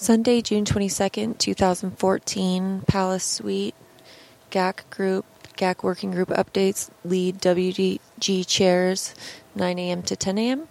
Sunday, June 22nd, 2014, Palace Suite, GAC Working Group updates, lead WDG chairs, 9 a.m. to 10 a.m.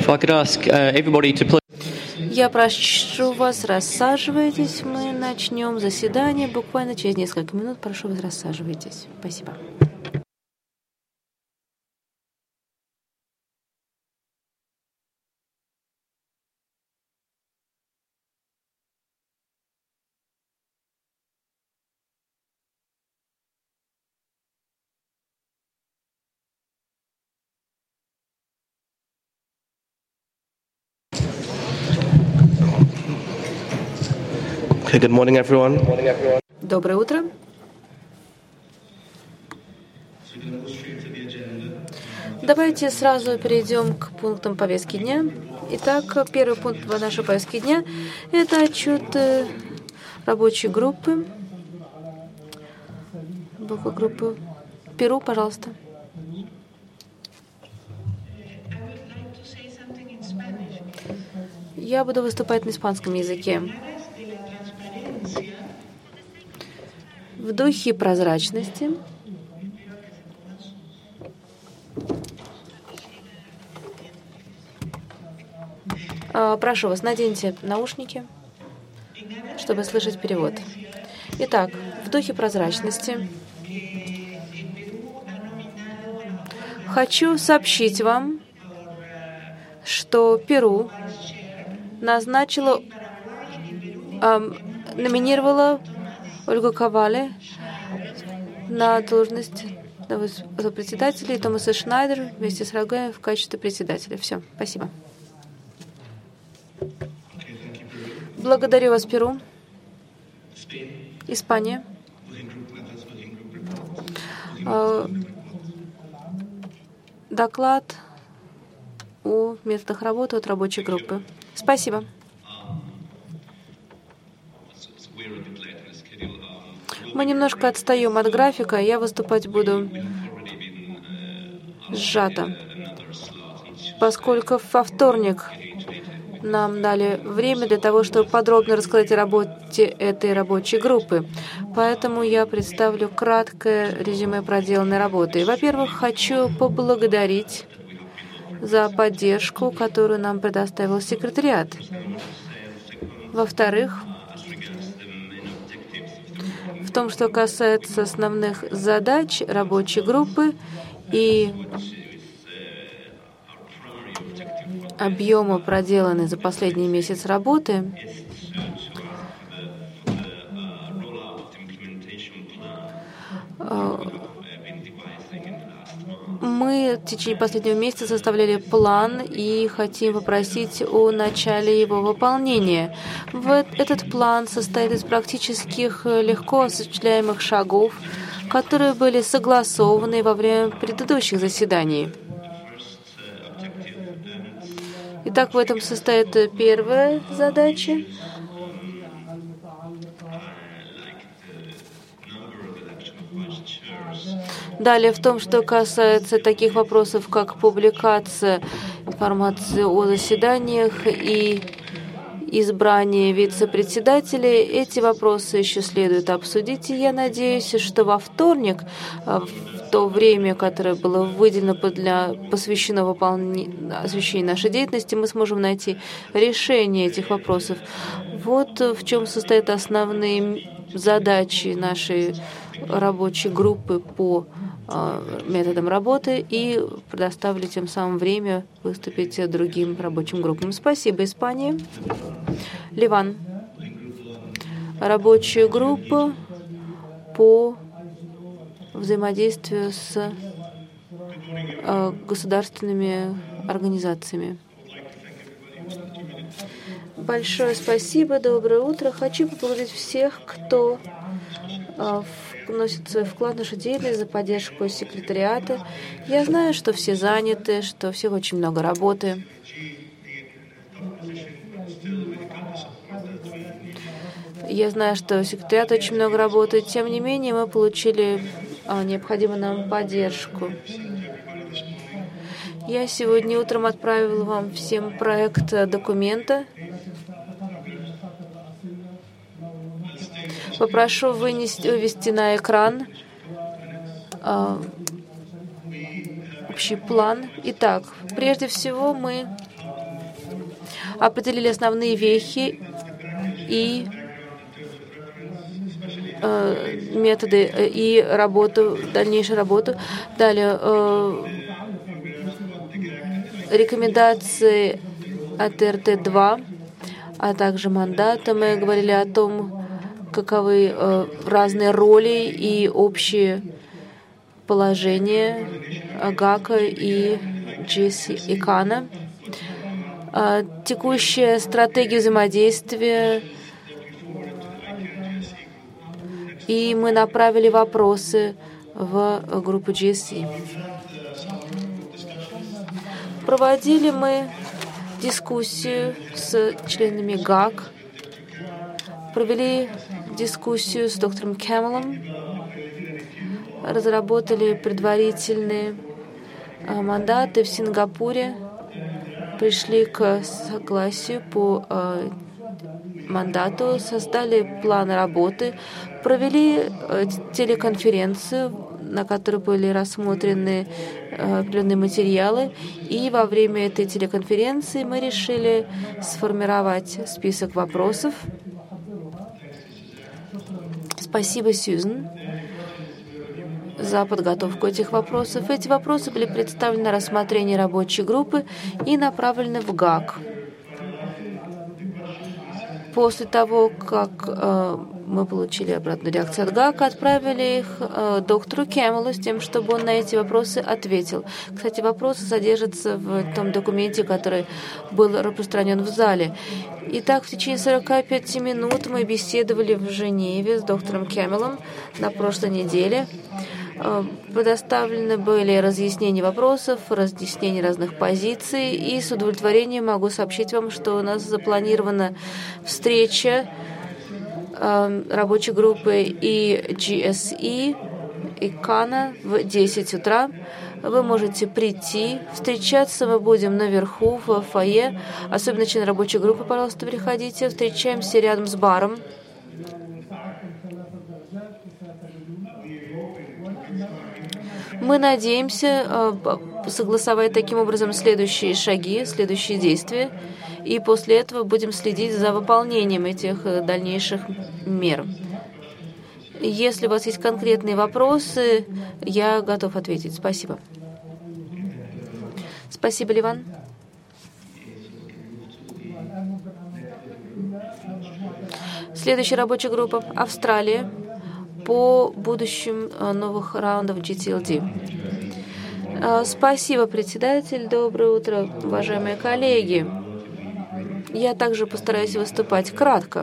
I could ask everybody to please. Я прошу вас, рассаживайтесь. Мы начнем заседание буквально через несколько минут. Прошу вас, рассаживайтесь. Спасибо. Okay, good morning, everyone. Доброе утро. Давайте сразу перейдем к пунктам повестки дня. Итак, первый пункт нашей повестки дня – это отчет рабочей группы. Группы Перу, пожалуйста. Я буду выступать на испанском языке. В духе прозрачности прошу вас, наденьте наушники, чтобы слышать перевод. Итак, в духе прозрачности хочу сообщить вам, что Перу номинировала Ольгу Кавале на должность председателя и Томаса Шнайдера вместе с Рагоем в качестве председателя. Все, спасибо. Благодарю вас, Перу. Испания. Доклад о методах работы от рабочей группы. Спасибо. Мы немножко отстаем от графика, я выступать буду сжато, поскольку во вторник нам дали время для того, чтобы подробно рассказать о работе этой рабочей группы. Поэтому я представлю краткое резюме проделанной работы. Во-первых, хочу поблагодарить за поддержку, которую нам предоставил секретариат. Во-вторых, в том, что касается основных задач рабочей группы и объема, проделанной за последний месяц работы, мы в течение последнего месяца составляли план и хотим попросить о начале его выполнения. Этот план состоит из практических, легко осуществляемых шагов, которые были согласованы во время предыдущих заседаний. Итак, в этом состоит первая задача. Далее, в том, что касается таких вопросов, как публикация информации о заседаниях и избрание вице-председателей, эти вопросы еще следует обсудить. И я надеюсь, что во вторник, в то время, которое было выделено посвящено освещению нашей деятельности, мы сможем найти решение этих вопросов. Вот в чем состоят основные задачи нашей рабочей группы по методам работы, и предоставлю тем самым время выступить другим рабочим группам. Спасибо, Испания. Ливан. Рабочая группа по взаимодействию с государственными организациями. Большое спасибо, доброе утро. Хочу поблагодарить всех, кто вносит свой вклад в нашу деятельность, за поддержку секретариата. Я знаю, что все заняты, что у всех очень много работы. Я знаю, что секретариат очень много работает. Тем не менее, мы получили необходимую нам поддержку. Я сегодня утром отправила вам всем проект документа. Попрошу вывести на экран общий план. Итак, прежде всего мы определили основные вехи и методы и работу, дальнейшую работу. Далее рекомендации от РТ-2, а также мандата. Мы говорили о том, каковы разные роли и общие положения ГАКа и GSE-ICANN. Текущая стратегия взаимодействия. И мы направили вопросы в группу GSE. Проводили мы дискуссию с членами ГАК, провели дискуссию с доктором Кэмелом, разработали предварительные мандаты в Сингапуре, пришли к согласию по мандату, создали план работы, провели телеконференцию, на которой были рассмотрены определенные материалы. И во время этой телеконференции мы решили сформировать список вопросов. Спасибо, Сьюзен, за подготовку этих вопросов. Эти вопросы были представлены на рассмотрение рабочей группы и направлены в ГАК. После того, как мы получили обратную реакцию от ГАК, отправили их доктору Кэмелу с тем, чтобы он на эти вопросы ответил. Кстати, вопросы содержатся в том документе, который был распространен в зале. Итак, в течение 45 минут мы беседовали в Женеве с доктором Кэмелом на прошлой неделе. Предоставлены были разъяснения вопросов, разъяснения разных позиций, и с удовлетворением могу сообщить вам, что у нас запланирована встреча рабочей группы и GSE, и КАНа в 10 утра. Вы можете прийти, встречаться мы будем наверху в фойе, особенно члены рабочей группы, пожалуйста, приходите, встречаемся рядом с баром. Мы надеемся согласовать таким образом следующие шаги, следующие действия, и после этого будем следить за выполнением этих дальнейших мер. Если у вас есть конкретные вопросы, я готов ответить. Спасибо. Спасибо, Ливан. Следующая рабочая группа — Австралия, по будущим новых раундов GTLD. Спасибо, председатель. Доброе утро, уважаемые коллеги. Я также постараюсь выступать кратко.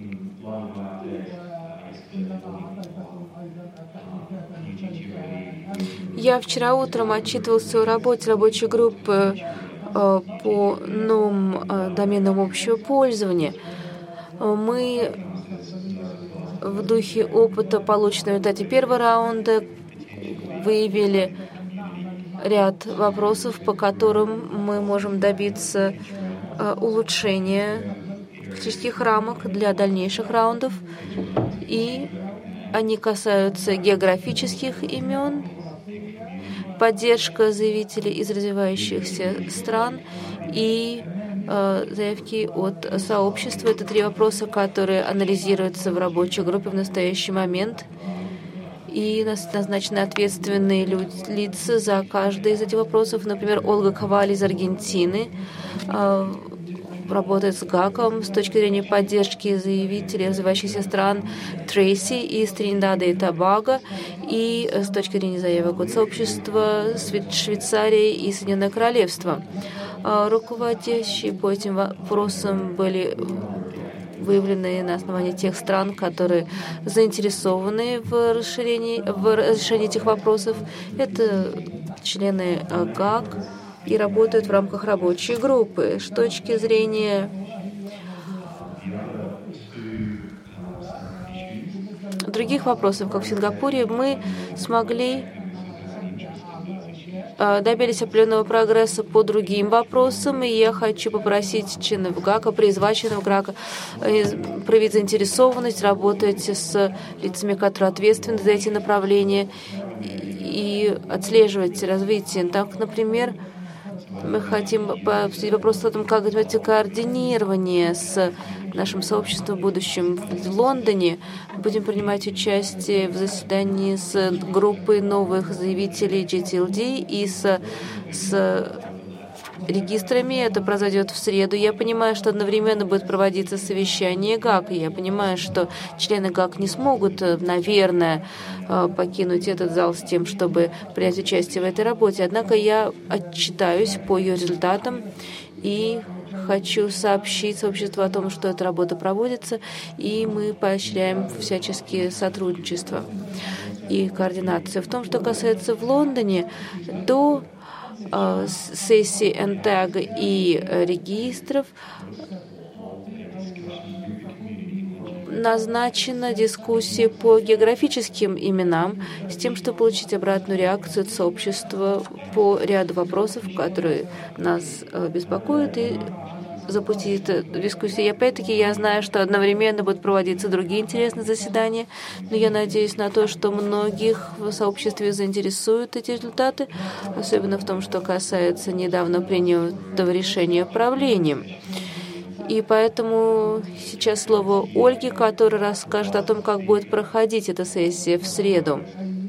Я вчера утром отчитывался о работе рабочей группы по новым доменам общего пользования. Мы в духе опыта, полученного в результате первого раунда, выявили ряд вопросов, по которым мы можем добиться улучшения фактических рамок для дальнейших раундов. И они касаются географических имен, поддержка заявителей из развивающихся стран и заявки от сообщества. Это 3 вопроса, которые анализируются в рабочей группе в настоящий момент. И назначены ответственные лица за каждый из этих вопросов. Например, Ольга Коваль из Аргентины работает с ГАКом с точки зрения поддержки заявителей развивающихся стран, Трейси из Тринидада и Тобаго, и с точки зрения заявок от сообщества Швейцарии и Соединенное Королевство. Руководящие по этим вопросам были выявлены на основании тех стран, которые заинтересованы в решении этих вопросов. Это члены ГАК и работают в рамках рабочей группы. С точки зрения других вопросов, как в Сингапуре, мы добились определенного прогресса по другим вопросам, и я хочу попросить членов ГАКа, призвать членов ГАКа проявить заинтересованность, работать с лицами, которые ответственны за эти направления, и отслеживать развитие. Так, например, Мы хотим обсудить вопрос о том, как говорится, координирование с нашим сообществом в будущем в Лондоне. Будем принимать участие в заседании с группой новых заявителей GTLD и с регистрами. Это произойдет в среду. Я понимаю, что одновременно будет проводиться совещание ГАК. И я понимаю, что члены ГАК не смогут, наверное, покинуть этот зал с тем, чтобы принять участие в этой работе. Однако я отчитаюсь по ее результатам и хочу сообщить сообществу о том, что эта работа проводится, и мы поощряем всяческие сотрудничество и координацию. В том, что касается в Лондоне, до сессии НТАГ и регистров назначена дискуссия по географическим именам с тем, чтобы получить обратную реакцию от сообщества по ряду вопросов, которые нас беспокоят, и запустить эту дискуссию. И опять-таки я знаю, что одновременно будут проводиться другие интересные заседания, но я надеюсь на то, что многих в сообществе заинтересуют эти результаты, особенно в том, что касается недавно принятого решения правлением. И поэтому сейчас слово Ольге, которая расскажет о том, как будет проходить эта сессия в среду,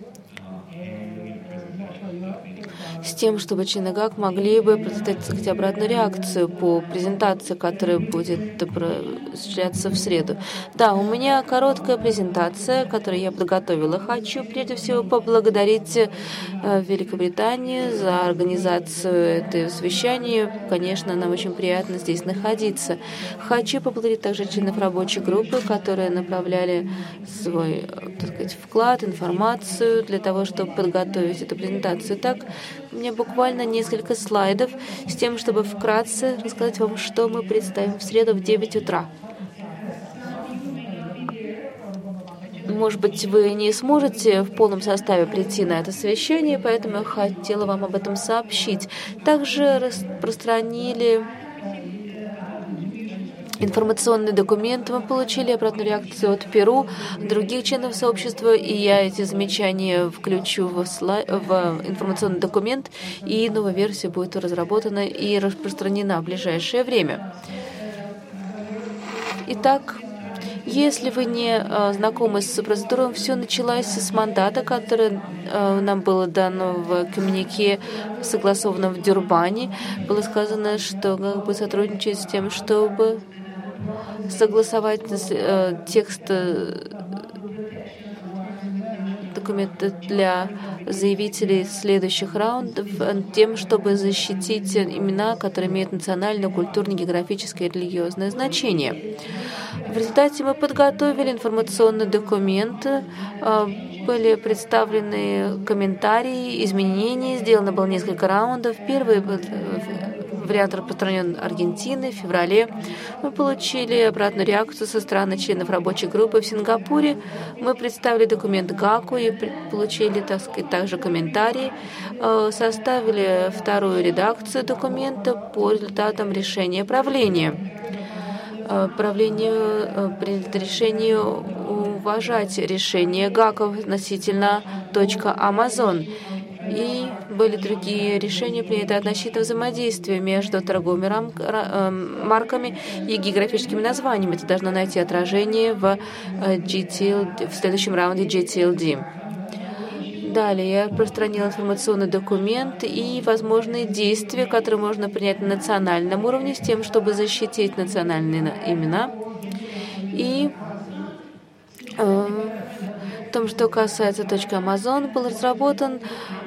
с тем, чтобы члены ГАК могли бы представить обратную реакцию по презентации, которая будет осуществляться в среду. Да, у меня короткая презентация, которую я подготовила. Хочу прежде всего поблагодарить Великобританию за организацию этого совещания. Конечно, нам очень приятно здесь находиться. Хочу поблагодарить также членов рабочей группы, которые направляли свой, так сказать, вклад, информацию для того, чтобы подготовить эту презентацию. Так, у меня буквально несколько слайдов с тем, чтобы вкратце рассказать вам, что мы представим в среду в 9 утра. Может быть, вы не сможете в полном составе прийти на это совещание, поэтому я хотела вам об этом сообщить. Также распространили информационный документ, мы получили обратную реакцию от Перу, других членов сообщества, и я эти замечания включу в информационный документ, и новая версия будет разработана и распространена в ближайшее время. Итак, если вы не знакомы с процедурой, все началось с мандата, который нам было дано в коммюнике, согласованном в Дюрбане. Было сказано, что как бы сотрудничать с тем, чтобы согласовать текст документа для заявителей следующих раундов тем, чтобы защитить имена, которые имеют национальное, культурное, географическое и религиозное значение. В результате мы подготовили информационный документ, были представлены комментарии, изменения, сделано было несколько раундов. Первый вариант распространен Аргентиной в феврале. Мы получили обратную реакцию со стороны членов рабочей группы в Сингапуре. Мы представили документ ГАКу и получили, так сказать, также комментарии. Составили вторую редакцию документа по результатам решения правления. Правление принято решение уважать решение ГАКа относительно .Amazon. И были другие решения, приняты относительно взаимодействия между торговыми марками и географическими названиями. Это должно найти отражение в следующем раунде GTLD. Далее я распространила информационный документ и возможные действия, которые можно принять на национальном уровне с тем, чтобы защитить национальные имена. И в том, что касается .Amazon, был разработан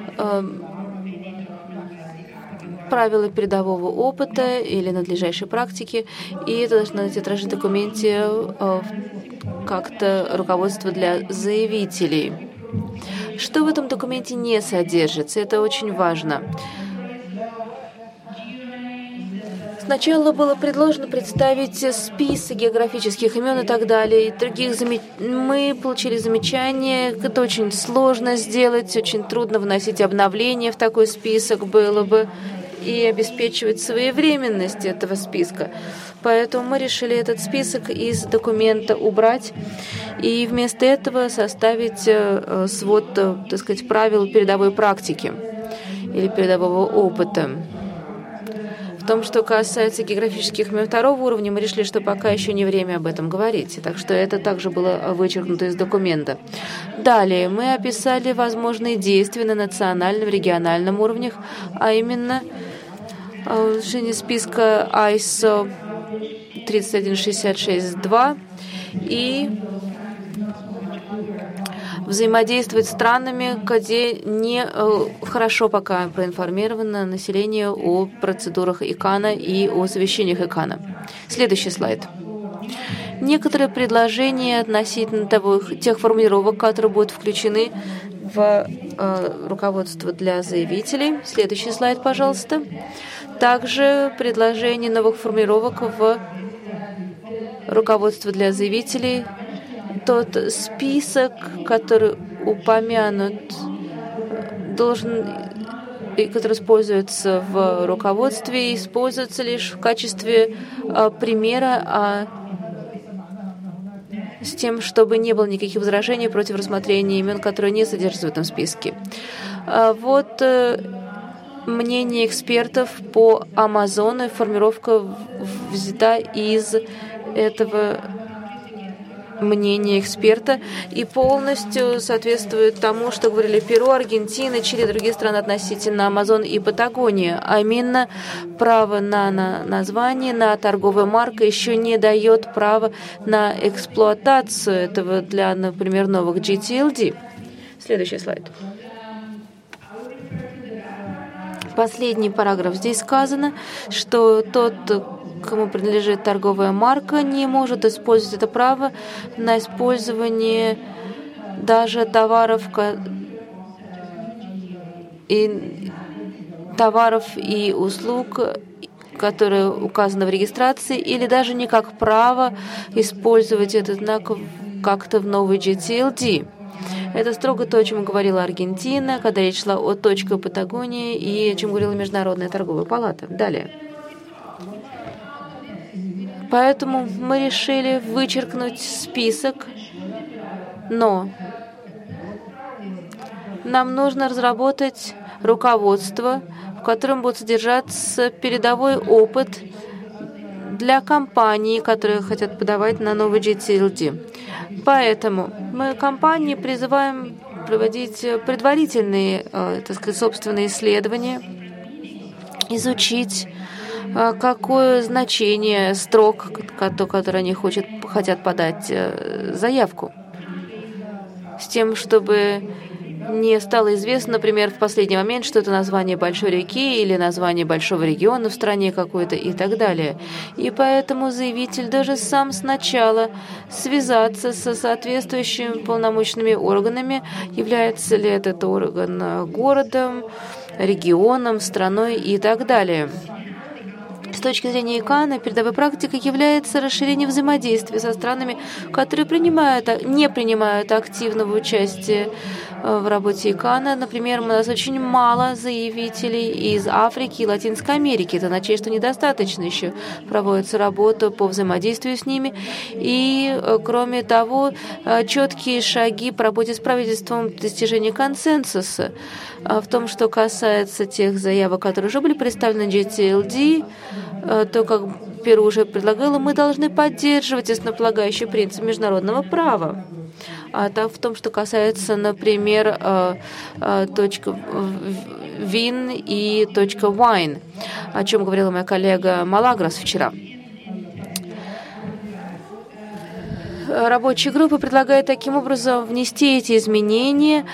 правила передового опыта или надлежащей практики, и это должно быть отражено в документе как-то руководство для заявителей. Что в этом документе не содержится, это очень важно. Сначала было предложено представить список географических имен и так далее. И других мы получили замечания, это очень сложно сделать, очень трудно вносить обновления в такой список было бы и обеспечивать своевременность этого списка. Поэтому мы решили этот список из документа убрать и вместо этого составить свод, так сказать, правил передовой практики или передового опыта. В том, что касается географических имен второго уровня, мы решили, что пока еще не время об этом говорить. Так что это также было вычеркнуто из документа. Далее мы описали возможные действия на национальном, региональном уровнях, а именно улучшение списка ISO 3166-2 и взаимодействовать с странами, где не хорошо пока проинформировано население о процедурах ИКАНа и о совещаниях ИКАНа. Следующий слайд. Некоторые предложения относительно тех формулировок, которые будут включены в руководство для заявителей. Следующий слайд, пожалуйста. Также предложение новых формулировок в руководство для заявителей. Тот список, который упомянут, который используется в руководстве, используется лишь в качестве примера, с тем, чтобы не было никаких возражений против рассмотрения имен, которые не содержатся в этом списке. Вот мнение экспертов по Амазону, формулировка взята из этого мнение эксперта и полностью соответствует тому, что говорили Перу, Аргентина, Чили и другие страны относительно Амазон и Патагонии. А именно право на название, на торговую марку еще не дает права на эксплуатацию этого для, например, новых GTLD. Следующий слайд. Последний параграф. Здесь сказано, что тот, кому принадлежит торговая марка, не может использовать это право на использование даже товаров и услуг, которые указаны в регистрации, или даже не как право использовать этот знак как-то в новой GTLD. Это строго то, о чем говорила Аргентина, когда речь шла о точке Патагонии и о чем говорила Международная торговая палата. Далее. Поэтому мы решили вычеркнуть список, но нам нужно разработать руководство, в котором будет содержаться передовой опыт для компаний, которые хотят подавать на новый GTLD. Поэтому мы компании призываем проводить предварительные, так сказать, собственные исследования, изучить, какое значение строк, которые они хотят подать заявку, с тем, чтобы не стало известно, например, в последний момент, что это название большой реки или название большого региона в стране какой-то и так далее. И поэтому заявитель должен сам сначала связаться со соответствующими полномочными органами, является ли этот орган городом, регионом, страной и так далее. С точки зрения ИКАНа, передовой практикой является расширение взаимодействия со странами, которые не принимают активного участия в работе ИКАНа. Например, у нас очень мало заявителей из Африки и Латинской Америки. Это означает, что недостаточно еще проводится работа по взаимодействию с ними. И, кроме того, четкие шаги по работе с правительством достижения консенсуса в том, что касается тех заявок, которые уже были представлены GTLD, то, как Перу уже предлагала, мы должны поддерживать основополагающий принцип международного права. А там в том, что касается, например, точка вин и точка wine, о чем говорила моя коллега Малагрос вчера. Рабочая группа предлагает таким образом внести изменения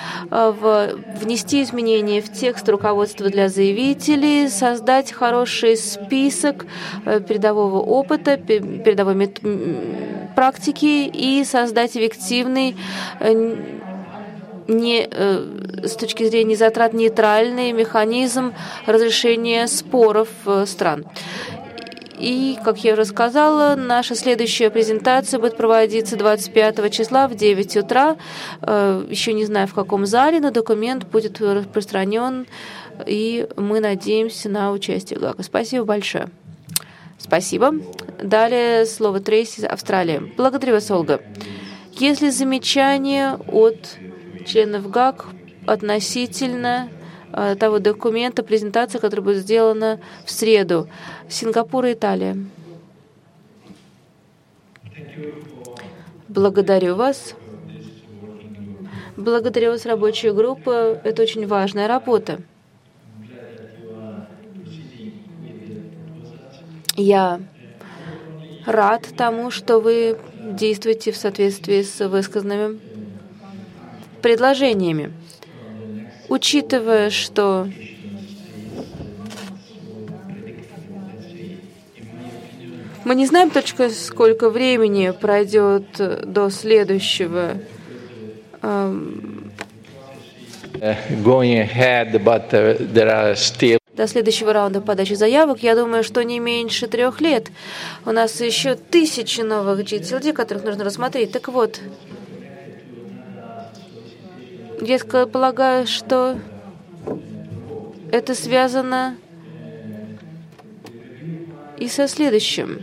в текст руководства для заявителей, создать хороший список передового опыта, передовой практики и создать эффективный, с точки зрения затрат, нейтральный механизм разрешения споров стран. И, как я уже сказала, наша следующая презентация будет проводиться 25 числа в 9 утра. Еще не знаю, в каком зале, но документ будет распространен, и мы надеемся на участие ГАКа. Спасибо большое. Спасибо. Далее слово Трейси из Австралии. Благодарю вас, Ольга. Есть ли замечания от членов ГАК относительно того документа, презентации, которая будет сделана в среду. Сингапур и Италия. Благодарю вас. Благодарю вас, рабочая группа. Это очень важная работа. Я рад тому, что вы действуете в соответствии с высказанными предложениями. Учитывая, что мы не знаем точно, сколько времени пройдет до следующего до следующего раунда подачи заявок, я думаю, что не меньше 3 лет. У нас еще 1000 новых GTLD, которых нужно рассмотреть. Так вот, я полагаю, что это связано и со следующим.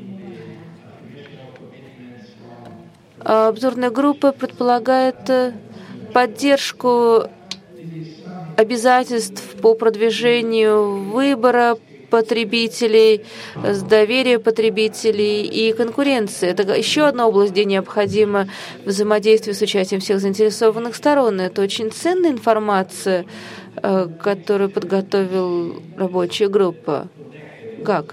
Обзорная группа предполагает поддержку обязательств по продвижению выбора потребителей, доверия потребителей и конкуренции. Это еще одна область, где необходимо взаимодействие с участием всех заинтересованных сторон. Это очень ценная информация, которую подготовила рабочая группа. ГАК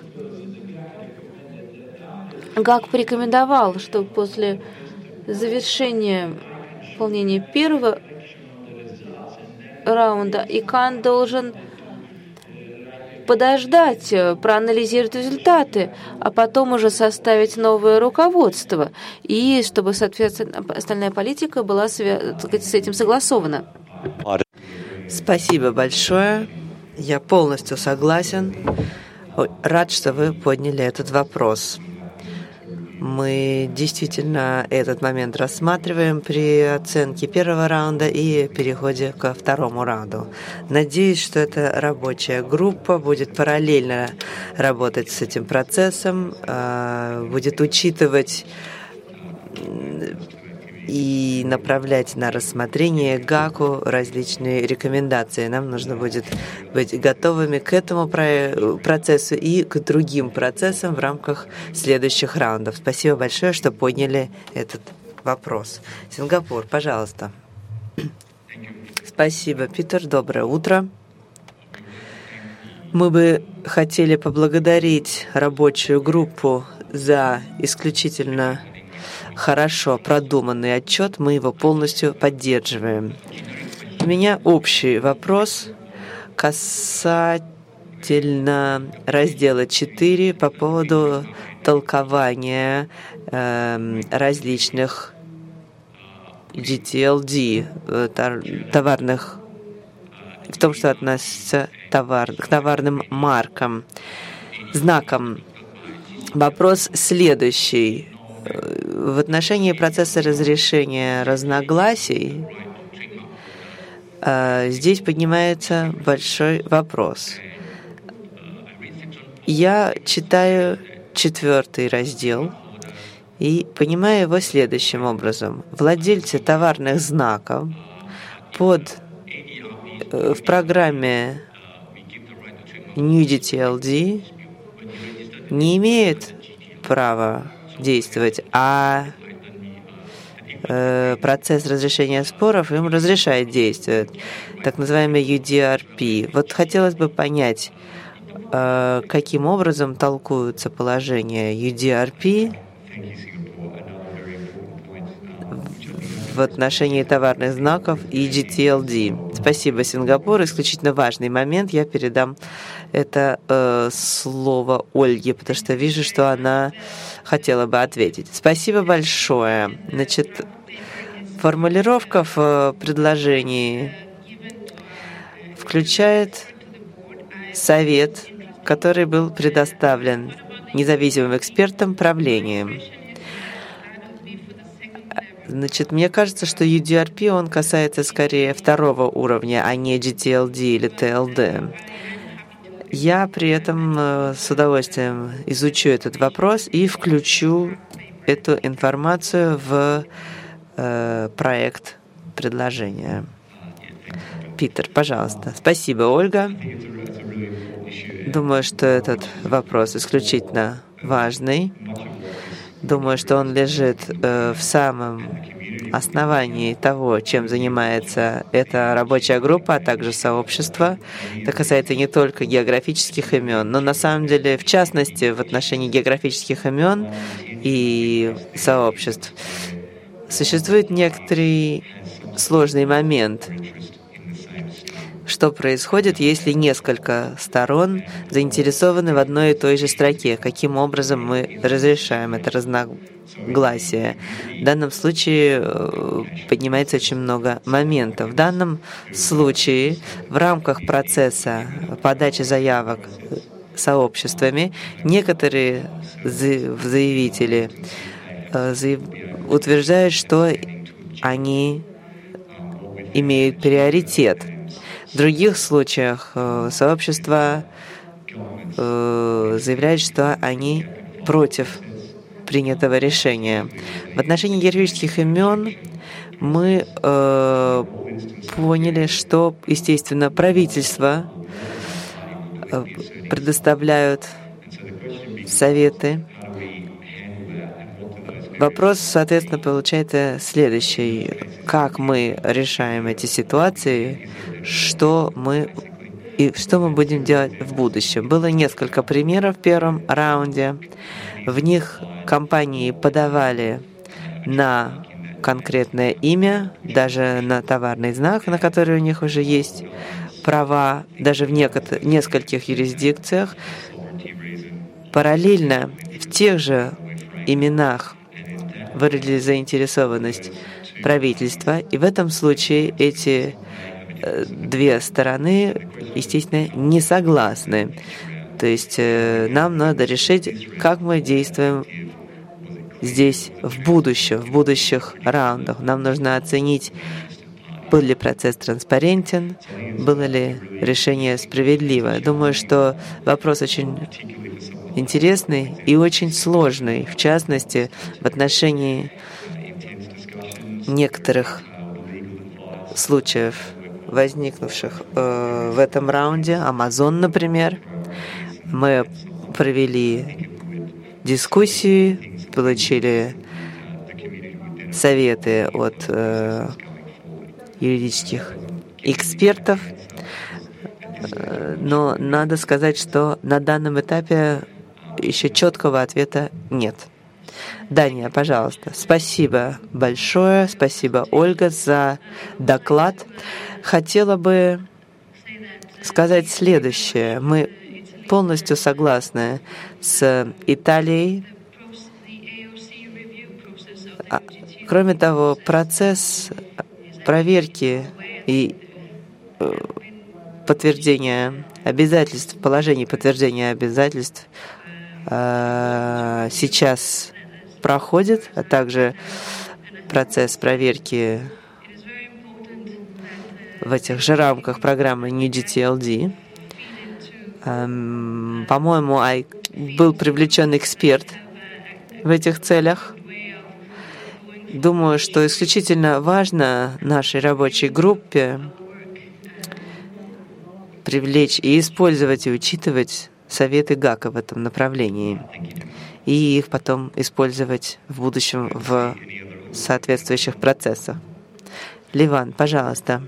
порекомендовал, что после завершения выполнения первого раунда ИКАН должен подождать, проанализировать результаты, а потом уже составить новое руководство, и чтобы, соответственно, остальная политика была с этим согласована. Спасибо большое. Я полностью согласен. Рад, что вы подняли этот вопрос. Мы действительно этот момент рассматриваем при оценке первого раунда и переходе ко второму раунду. Надеюсь, что эта рабочая группа будет параллельно работать с этим процессом, будет учитывать и направлять на рассмотрение ГАКу различные рекомендации. Нам нужно будет быть готовыми к этому процессу и к другим процессам в рамках следующих раундов. Спасибо большое, что подняли этот вопрос. Сингапур, пожалуйста. Спасибо, Питер. Доброе утро. Мы бы хотели поблагодарить рабочую группу за исключительно хорошо продуманный отчет, мы его полностью поддерживаем. У меня общий вопрос касательно раздела 4 по поводу толкования различных GTLD, товарных, в том, что относится к товарным маркам, знакам. Вопрос следующий. В отношении процесса разрешения разногласий здесь поднимается большой вопрос. Я читаю 4 раздел и понимаю его следующим образом. Владельцы товарных знаков в программе NewGTLD не имеют права действовать, а процесс разрешения споров им разрешает действовать, так называемый UDRP. Вот хотелось бы понять, каким образом толкуются положения UDRP в отношении товарных знаков и GTLD. Спасибо, Сингапур. Исключительно важный момент. Я передам это слово Ольге, потому что вижу, что она хотела бы ответить. Спасибо большое. Значит, формулировка в предложении включает совет, который был предоставлен независимым экспертам правлением. Значит, мне кажется, что UDRP, он касается скорее второго уровня, а не GTLD или TLD. Я при этом с удовольствием изучу этот вопрос и включу эту информацию в проект предложения. Питер, пожалуйста. Спасибо, Ольга. Думаю, что этот вопрос исключительно важный. Думаю, что он лежит в самом основании того, чем занимается эта рабочая группа, а также сообщество. Это касается не только географических имен, но на самом деле, в частности, в отношении географических имен и сообществ существует некоторый сложный момент. Что происходит, если несколько сторон заинтересованы в одной и той же строке? Каким образом мы разрешаем это разногласие? В данном случае поднимается очень много моментов. В данном случае в рамках процесса подачи заявок сообществами некоторые заявители утверждают, что они имеют приоритет. В других случаях сообщество заявляет, что они против принятого решения. В отношении географических имен мы поняли, что, естественно, правительства предоставляют советы. Вопрос, соответственно, получается следующий. Как мы решаем эти ситуации, что мы будем делать в будущем? Было несколько примеров в первом раунде. В них компании подавали на конкретное имя, даже на товарный знак, на который у них уже есть права, даже в нескольких юрисдикциях. Параллельно в тех же именах выразили заинтересованность правительства, и в этом случае эти две стороны, естественно, не согласны. То есть нам надо решить, как мы действуем здесь в будущих раундах. Нам нужно оценить, был ли процесс транспарентен, было ли решение справедливое. Думаю, что вопрос очень интересный и очень сложный, в частности, в отношении некоторых случаев, возникнувших в этом раунде. Amazon, например. Мы провели дискуссии, получили советы от юридических экспертов, но надо сказать, что на данном этапе еще четкого ответа нет. Дания, пожалуйста. Спасибо большое. Спасибо, Ольга, за доклад. Хотела бы сказать следующее. Мы полностью согласны с Италией. Кроме того, процесс проверки и подтверждения обязательств, положений подтверждения обязательств сейчас проходит, а также процесс проверки в этих же рамках программы New GTLD. По-моему, был привлечен эксперт в этих целях. Думаю, что исключительно важно нашей рабочей группе привлечь и использовать и учитывать советы ГАКа в этом направлении, и их потом использовать в будущем в соответствующих процессах. Ливан, пожалуйста.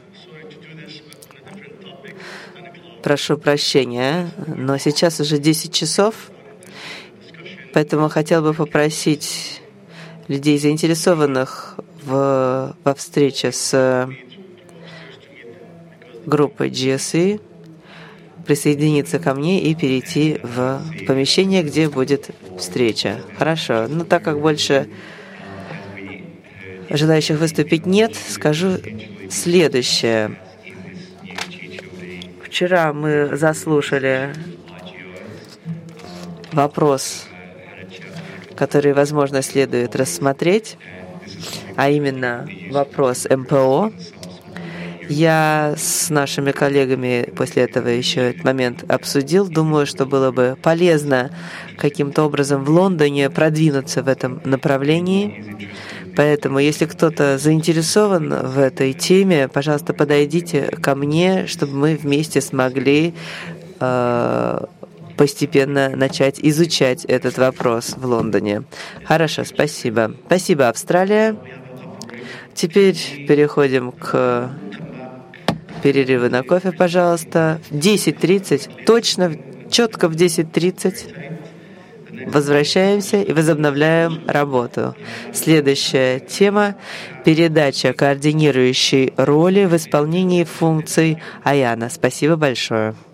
Прошу прощения, но сейчас уже 10 часов, поэтому хотел бы попросить людей, заинтересованных во встрече с группой GSE, присоединиться ко мне и перейти в помещение, где будет встреча. Хорошо. Но так как больше желающих выступить нет, скажу следующее. Вчера мы заслушали вопрос, который, возможно, следует рассмотреть, а именно вопрос МПО. Я с нашими коллегами после этого еще этот момент обсудил. Думаю, что было бы полезно каким-то образом в Лондоне продвинуться в этом направлении. Поэтому, если кто-то заинтересован в этой теме, пожалуйста, подойдите ко мне, чтобы мы вместе смогли постепенно начать изучать этот вопрос в Лондоне. Хорошо, спасибо. Спасибо, Австралия. Теперь переходим к перерыву на кофе, пожалуйста. В 10:30, точно, четко в 10:30 возвращаемся и возобновляем работу. Следующая тема – передача координирующей роли в исполнении функций АЯНа. Спасибо большое.